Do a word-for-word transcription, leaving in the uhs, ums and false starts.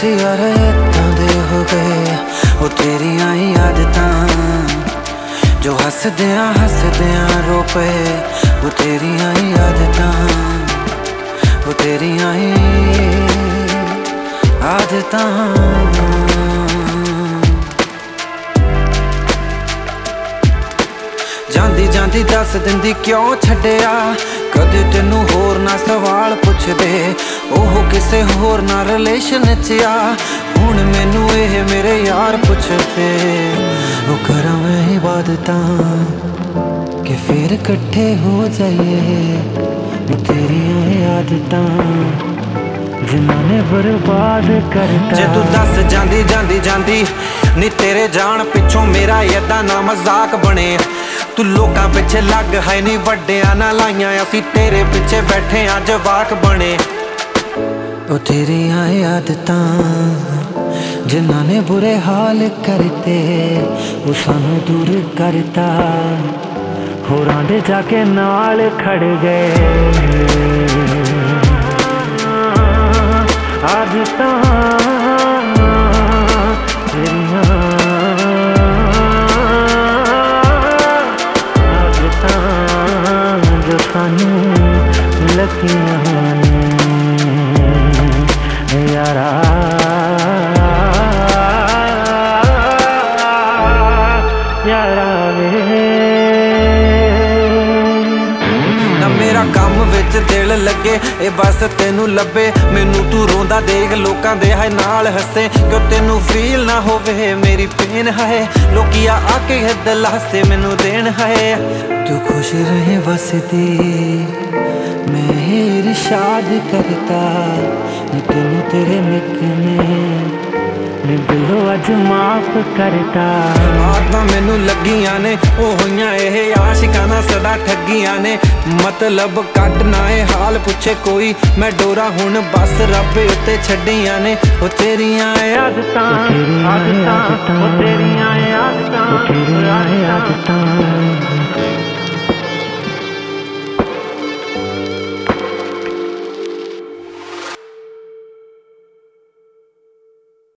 ਅਸੀਂ ਯਾਰ ਏਦਾਂ ਦੇ ਹੋ ਗਏ, ਉਹ ਤੇਰੀਆਂ ਹੀ ਆਦਤਾਂ ਜੋ ਹੱਸਦਿਆਂ ਹੱਸਦਿਆਂ ਰੋ ਪਏ, ਉਹ ਤੇਰੀਆਂ ਹੀ ਆਦਤਾਂ, ਉਹ ਤੇਰੀਆਂ ਹੀ ਆਦਤਾਂ। ਜਾਂਦੀ ਜਾਂਦੀ ਦੱਸ ਦਿੰਦੀ ਕਿਉਂ ਛੱਡਿਆ, ਕਦੇ ਤੈਨੂੰ ਹੋਰ ਨਾ ਸਵਾਲ ਪੁੱਛਦੇ, ਉਹ ਕਿਸੇ ਹੋਰ ਨਾਲ ਰਿਲੇਸ਼ਨ 'ਚ ਆ। ਹੁਣ ਮੈਨੂੰ ਇਹ ਮੇਰੇ ਯਾਰ ਪੁੱਛਦੇ, ਉਹ ਕਰਾਂ ਮੈਂ ਇਬਾਦਤਾਂ ਕਿ ਫਿਰ ਇਕੱਠੇ ਹੋ ਜਾਈਏ। ਤੇਰੀਆਂ ਆਦਤਾਂ ਜਿਨ੍ਹਾਂ ਨੇ ਬਰਬਾਦ ਕਰਤਾ। ਜੇ ਤੂੰ ਦੱਸ ਜਾਂਦੀ ਜਾਂਦੀ ਜਾਂਦੀ ਨੀ ਤੇਰੇ ਜਾਣ ਪਿੱਛੋਂ ਮੇਰਾ ਏਦਾਂ ਨਾ ਮਜ਼ਾਕ ਬਣੇ। ਤੂੰ ਲੋਕਾਂ ਪਿੱਛੇ ਲੱਗ ਹੈ ਨੀ ਵੱਡਿਆਂ ਨਾਲ ਲਾਈਆਂ, ਅਸੀਂ ਤੇਰੇ ਪਿੱਛੇ ਬੈਠੇ ਆ ਜਵਾਕ ਬਣੇ। ਉਹ ਤੇਰੀਆਂ ਆਦਤਾਂ ਜਿਨ੍ਹਾਂ ਨੇ ਬੁਰੇ ਹਾਲ ਕਰਤੇ, ਉਹ ਸਾਨੂੰ ਦੂਰ ਕਰਤਾ, ਹੋਰਾਂ ਦੇ ਜਾ ਕੇ ਨਾਲ ਖੜ ਗਏ। ਆਦਤਾਂ ਤੇਰੀਆਂ ਆਦਤਾਂ ਜੋ ਸਾਨੂੰ ਲੱਗੀਆਂ ਨੇ ਯਾਰਾ। ਮੇਰਾ ਕੰਮ ਵਿੱਚ ਦਿਲ ਲੱਗੇ, ਇਹ ਬਸ ਤੈਨੂੰ ਲੱਭੇ, ਮੈਨੂੰ ਤੂੰ ਰੋਂਦਾ ਦੇਖ ਲੋਕਾਂ ਦੇ ਹੈ ਨਾਲ ਹੱਸੇ, ਕਿਉਂ ਤੈਨੂੰ ਫੀਲ ਨਾ ਹੋਵੇ ਮੇਰੀ ਪੇਨ ਹੈ। ਲੋਕੀ ਆ ਆ ਕੇ ਦਿਲਾਸੇ ਮੈਨੂੰ ਦੇਣ ਹੈ, ਤੂੰ ਖੁਸ਼ ਰਹੇ ਵਸਦੀ ਮੈਂ ਇਰਸ਼ਾਦ ਕਰਤਾ। ਨੀ ਤੈਨੂੰ ਤੇਰੇ ਨਿੱਕ ਨੇ ਨੀ ਦਿਲੋਂ ਅੱਜ ਮਾਫ ਕਰਤਾ। ਆਦਤਾਂ ਮੈਨੂੰ ਲੱਗੀਆਂ ਨੇ ਉਹ ਹੋਈਆਂ ਇਹ ਆਸ਼ਿਕਾਂ ਨਾਲ ਸਦਾ ਠੱਗੀਆਂ ਨੇ, ਮਤਲਬ ਕੱਟ ਨਾ ਇਹ ਹਾਲ ਪੁੱਛੇ ਕੋਈ, ਮੈਂ ਡੋਰਾ ਹੁਣ ਬਸ ਰੱਬ ਉੱਤੇ ਛੱਡੀਆਂ ਨੇ। ਉਹ ਤੇਰੀਆਂ ਆਦਤਾਂ ਆਦਤਾਂ ਉਹ ਤੇਰੀਆਂ ਆਦਤਾਂ ਆਦਤਾਂ।